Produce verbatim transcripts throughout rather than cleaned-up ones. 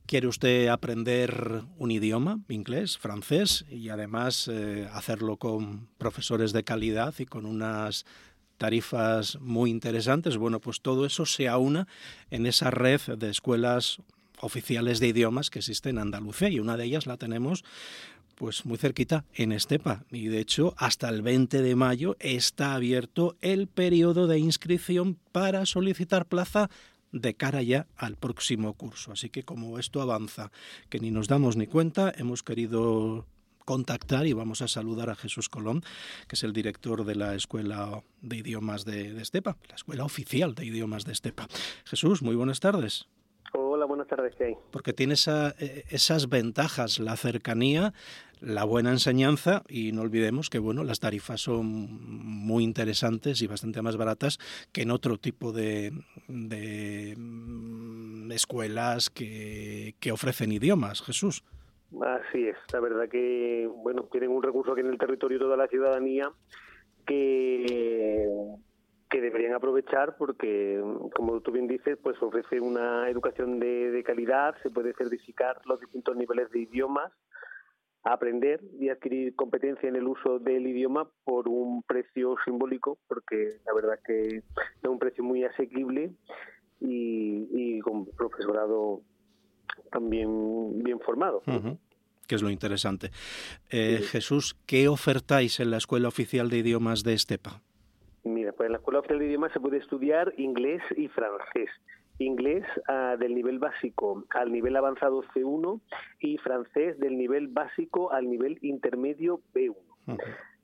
¿Quiere usted aprender un idioma, inglés, francés, y además eh, hacerlo con profesores de calidad y con unas tarifas muy interesantes? Bueno, pues todo eso se aúna en esa red de escuelas oficiales de idiomas que existe en Andalucía, y una de ellas la tenemos pues muy cerquita, en Estepa, y de hecho hasta el veinte de mayo está abierto el periodo de inscripción para solicitar plaza de cara ya al próximo curso. Así que como esto avanza, que ni nos damos ni cuenta, hemos querido contactar y vamos a saludar a Jesús Colón, que es el director de la Escuela de Idiomas de, de Estepa, la Escuela Oficial de Idiomas de Estepa. Jesús, muy buenas tardes. Hola, buenas tardes, ¿qué hay? Porque tiene esa, esas ventajas, la cercanía, la buena enseñanza, y no olvidemos que bueno, las tarifas son muy interesantes y bastante más baratas que en otro tipo de, de escuelas que, que ofrecen idiomas. Jesús. Así es, la verdad que bueno, tienen un recurso aquí en el territorio de toda la ciudadanía que... que deberían aprovechar porque, como tú bien dices, pues ofrece una educación de, de calidad, se puede certificar los distintos niveles de idiomas, aprender y adquirir competencia en el uso del idioma por un precio simbólico, porque la verdad que es un precio muy asequible y, y con profesorado también bien formado. Uh-huh. Que es lo interesante. Eh, sí. Jesús, ¿qué ofertáis en la Escuela Oficial de Idiomas de Estepa? Mira, pues en la Escuela Oficial de Idiomas se puede estudiar inglés y francés. Inglés uh, del nivel básico al nivel avanzado ce uno y francés del nivel básico al nivel intermedio be uno. Uh-huh.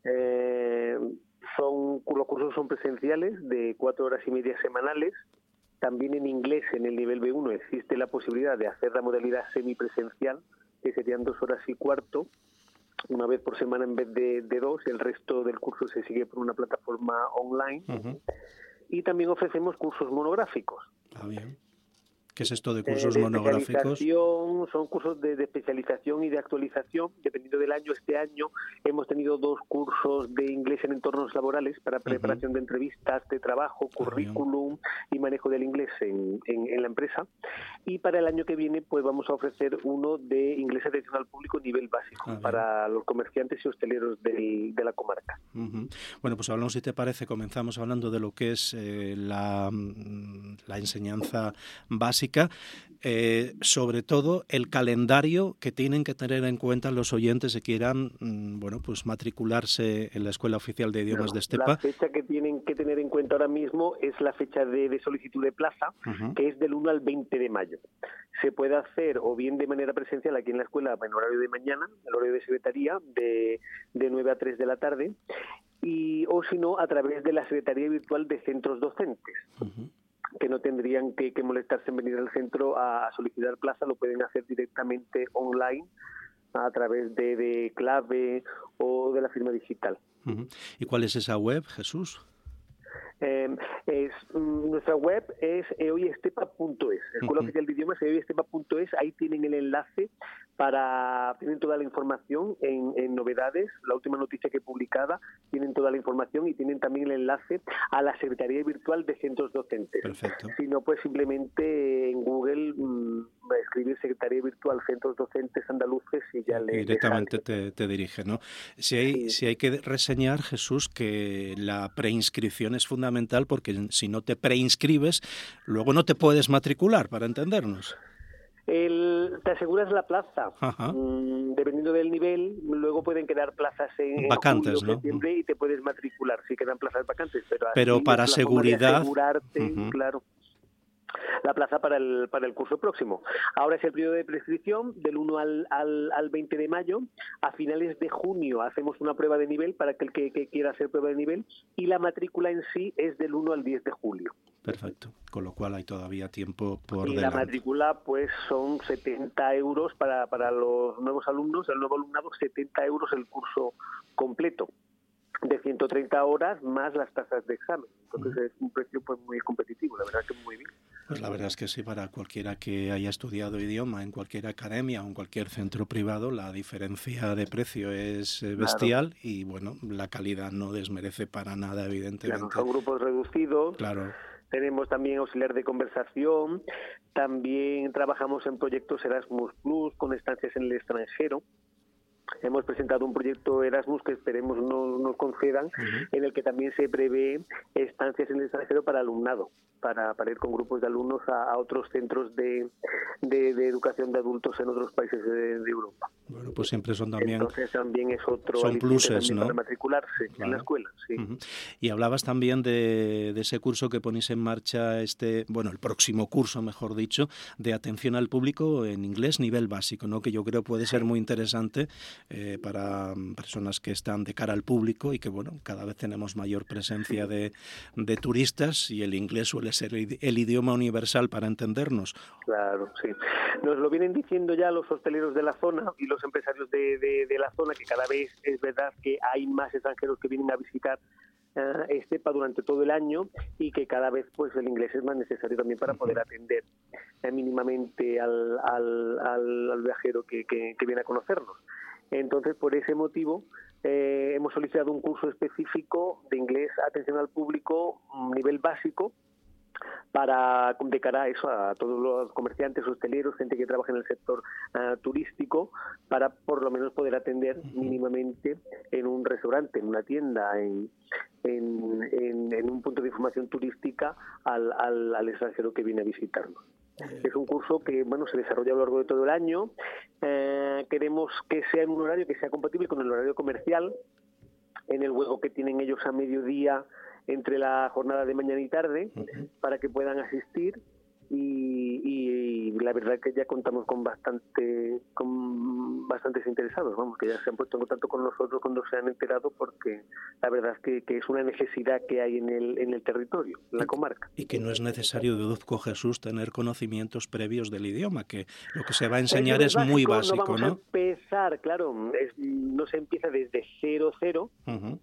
Eh, son, los cursos son presenciales de cuatro horas y media semanales. También en inglés en el nivel be uno existe la posibilidad de hacer la modalidad semipresencial, que serían dos horas y cuarto, una vez por semana en vez de, de dos, el resto del curso se sigue por una plataforma online. Uh-huh. Y también ofrecemos cursos monográficos. Ah, bien. ¿Qué es esto de cursos eh, de monográficos? Son cursos de, de especialización y de actualización, dependiendo del año. Este año hemos tenido dos cursos de inglés en entornos laborales para preparación uh-huh. de entrevistas de trabajo, currículum ah, y manejo del inglés en, en, en la empresa. Y para el año que viene pues vamos a ofrecer uno de inglés atención al público nivel básico ah, para los comerciantes y hosteleros del, de la comarca. Uh-huh. Bueno, pues hablamos, si te parece, comenzamos hablando de lo que es eh, la, la enseñanza básica. Eh, sobre todo el calendario que tienen que tener en cuenta los oyentes que quieran mmm, bueno, pues matricularse en la Escuela Oficial de Idiomas no, de Estepa. La fecha que tienen que tener en cuenta ahora mismo es la fecha de, de solicitud de plaza, uh-huh. que es del uno al veinte de mayo. Se puede hacer o bien de manera presencial aquí en la escuela en horario de mañana, el horario de secretaría, de, de nueve a tres de la tarde, y o si no, a través de la Secretaría Virtual de Centros Docentes. Uh-huh. que no tendrían que, que molestarse en venir al centro a, a solicitar plaza, lo pueden hacer directamente online a través de, de clave o de la firma digital. Uh-huh. ¿Y cuál es esa web, Jesús? Eh, es, nuestra web es eoyestepa punto es, Escuela uh-huh. Oficial de Idiomas, eoyestepa punto es. Ahí tienen el enlace para, tienen toda la información en, en novedades, la última noticia que he publicada, tienen toda la información y tienen también el enlace a la Secretaría Virtual de Centros Docentes. Perfecto. Si no, pues simplemente en Google mmm, escribir Secretaría Virtual Centros Docentes Andaluces y ya le directamente te, te dirige, ¿no? Si hay, sí. si hay que reseñar, Jesús, que la preinscripción es fundamental, porque si no te preinscribes, luego no te puedes matricular, para entendernos. El, te aseguras la plaza, mm, dependiendo del nivel, luego pueden quedar plazas en vacantes, julio, ¿no? septiembre, y te puedes matricular, si quedan plazas vacantes. Pero, pero así para es seguridad, asegurarte, uh-huh. claro, la plaza para el para el curso próximo. Ahora es el periodo de prescripción del uno al, al, al veinte de mayo. A finales de junio hacemos una prueba de nivel para aquel que, que quiera hacer prueba de nivel, y la matrícula en sí es del uno al diez de julio. Perfecto, con lo cual hay todavía tiempo por y delante. La matrícula pues son setenta euros para, para los nuevos alumnos, el nuevo alumnado, setenta euros el curso completo de ciento treinta horas más las tasas de examen. Entonces uh-huh. es un precio pues muy competitivo, la verdad que muy bien. Pues la verdad es que sí, para cualquiera que haya estudiado idioma en cualquier academia o en cualquier centro privado, la diferencia de precio es bestial, claro. Y bueno, la calidad no desmerece para nada, evidentemente. Claro, son grupos reducidos. Claro. Tenemos también auxiliar de conversación, también trabajamos en proyectos Erasmus Plus con estancias en el extranjero. Hemos presentado un proyecto Erasmus que esperemos nos, nos concedan, uh-huh. en el que también se prevé estancias en el extranjero para alumnado, para, para ir con grupos de alumnos a, a otros centros de, de, de educación de adultos en otros países de, de Europa. Bueno, pues siempre son también... Entonces también es otro... Son pluses, ¿no? Para matricularse claro. en la escuela, sí. Uh-huh. Y hablabas también de, de ese curso que ponéis en marcha, este bueno, el próximo curso, mejor dicho, de atención al público en inglés nivel básico, ¿no? Que yo creo puede ser muy interesante eh, para personas que están de cara al público y que, bueno, cada vez tenemos mayor presencia de, de turistas y el inglés suele ser el, el idioma universal para entendernos. Claro, sí. Nos lo vienen diciendo ya los hosteleros de la zona y los empresarios de, de, de la zona, que cada vez es verdad que hay más extranjeros que vienen a visitar uh, Estepa durante todo el año y que cada vez pues el inglés es más necesario también para poder atender eh, mínimamente al, al, al, al viajero que, que, que viene a conocernos. Entonces, por ese motivo, eh, hemos solicitado un curso específico de inglés, atención al público, nivel básico, para de cara a eso, a todos los comerciantes, hosteleros, gente que trabaja en el sector uh, turístico, para por lo menos poder atender mínimamente en un restaurante, en una tienda, en, en, en, en un punto de información turística al, al, al extranjero que viene a visitarnos. Es un curso que bueno se desarrolla a lo largo de todo el año. Eh, queremos que sea en un horario que sea compatible con el horario comercial, en el hueco que tienen ellos a mediodía entre la jornada de mañana y tarde, uh-huh. para que puedan asistir y, y la verdad que ya contamos con bastante con bastantes interesados, vamos, que ya se han puesto en contacto con nosotros cuando se han enterado, porque la verdad es que, que es una necesidad que hay en el en el territorio, en la comarca. Y que no es necesario, deduzco, Jesús, tener conocimientos previos del idioma, que lo que se va a enseñar es, es básico, muy básico, ¿no? Vamos ¿no? a empezar, claro, es, no se empieza desde cero, cero. Uh-huh.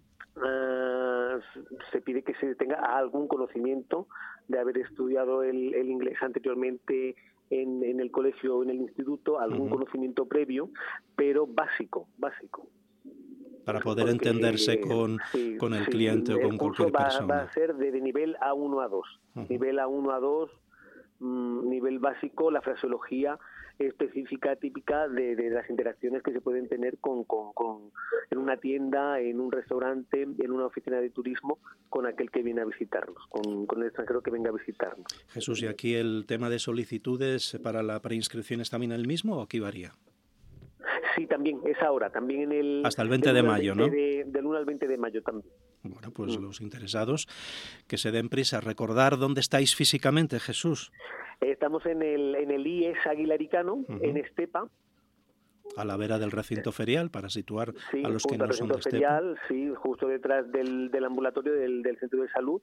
Uh, se pide que se tenga algún conocimiento de haber estudiado el, el inglés anteriormente en, en el colegio o en el instituto, algún uh-huh. conocimiento previo, pero básico, básico. Para poder Porque, entenderse con, sí, con el sí, cliente el o con cualquier va, persona. Va a ser de, de nivel A uno a dos. Uh-huh. Nivel A uno a dos, mmm, nivel básico, la fraseología específica, típica de, de las interacciones que se pueden tener con, con, con en una tienda, en un restaurante, en una oficina de turismo, con aquel que viene a visitarnos, con, con el extranjero que venga a visitarnos. Jesús, ¿y aquí el tema de solicitudes para la preinscripción es también el mismo o aquí varía? Sí, también, es ahora, también en el... Hasta el veinte de mayo, ¿no? De, del uno al veinte de mayo también. Bueno, pues mm. los interesados que se den prisa. Recordar dónde estáis físicamente, Jesús. Estamos en el, en el I E S Aguilaricano, uh-huh. en Estepa. A la vera del recinto ferial, para situar sí, a los que no son de Estepa. Ferial, sí, justo detrás del, del ambulatorio del, del centro de salud.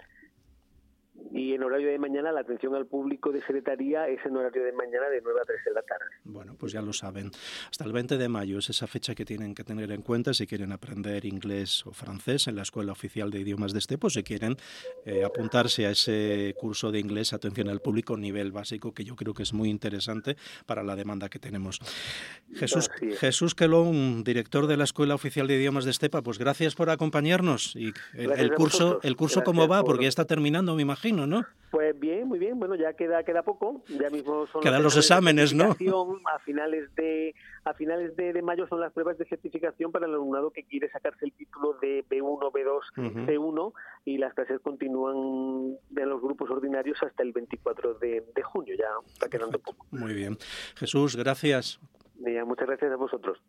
Y en horario de mañana la atención al público de secretaría es en horario de mañana de nueve a tres de la tarde. Bueno, pues ya lo saben. Hasta el veinte de mayo es esa fecha que tienen que tener en cuenta si quieren aprender inglés o francés en la Escuela Oficial de Idiomas de Estepa, o si quieren eh, apuntarse a ese curso de inglés, atención al público, nivel básico, que yo creo que es muy interesante para la demanda que tenemos. Jesús, Jesús Quelón, director de la Escuela Oficial de Idiomas de Estepa, pues gracias por acompañarnos. Y el, el curso, el curso ¿cómo va? Porque ya está terminando, me imagino, ¿no? Pues bien, muy bien. Bueno, ya queda queda poco. Ya mismo son quedan los exámenes, ¿no? A finales de a finales de, de mayo son las pruebas de certificación para el alumnado que quiere sacarse el título de B uno, B dos, uh-huh. C uno, y las clases continúan de los grupos ordinarios hasta el veinticuatro de, de junio. Ya está quedando poco. Muy bien. Jesús, gracias. Ya, muchas gracias a vosotros.